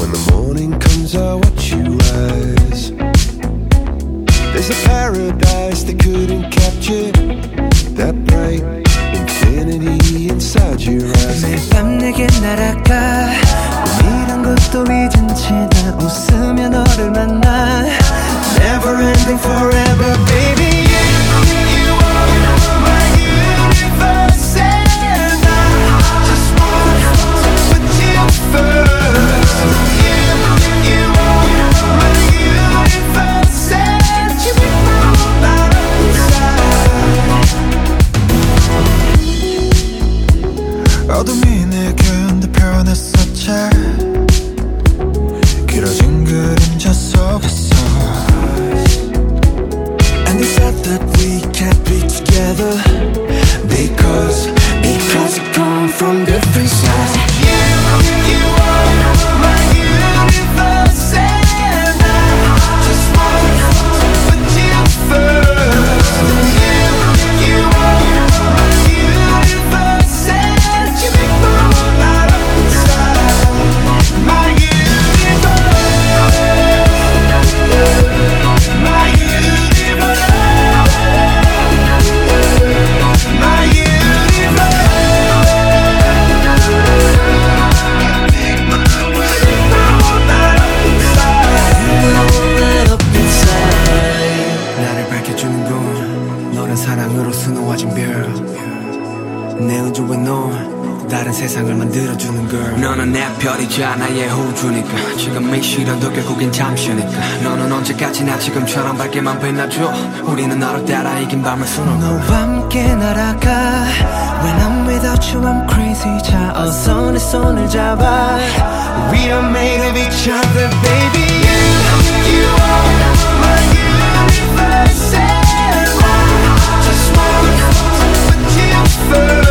When the morning comes, I watch you rise. There's a paradise they couldn't capture, that bright infinity inside your eyes. 매일 밤 내게 날아가 꿈이란 것도 잊은 채 다 웃으며 너를 만나. Never ending forever baby. You are my universe and I just want to put you first. You are my universe and you make my whole life inside. 어둠이 내게 온데 변했었지. 길어진 그림자 속에서 And they said that we can't be together because we come from different sides. You are my universe and I just want to put you first. You are my universe and you make my whole light up inside. My universe, my universe, my universe. Make my whole light up inside. Light up inside. 나를 밝혀주는 건 너란 사랑으로 수놓아진 별. 내 우주에 넌 다른 세상을 만들어주는 girl. 너는 내 별이자 나의 호주니까 지금이 싫어도 결국엔 잠시니까. 너는 언제까지나 지금처럼 밝게만 빛나줘. 우리는 너를 따라 이긴 밤을 수놓아. 너와 함께 날아가. When I'm without you I'm crazy. 자 어서 내 손을 잡아. We are made of each other baby. You are my universe and I just want to put you first.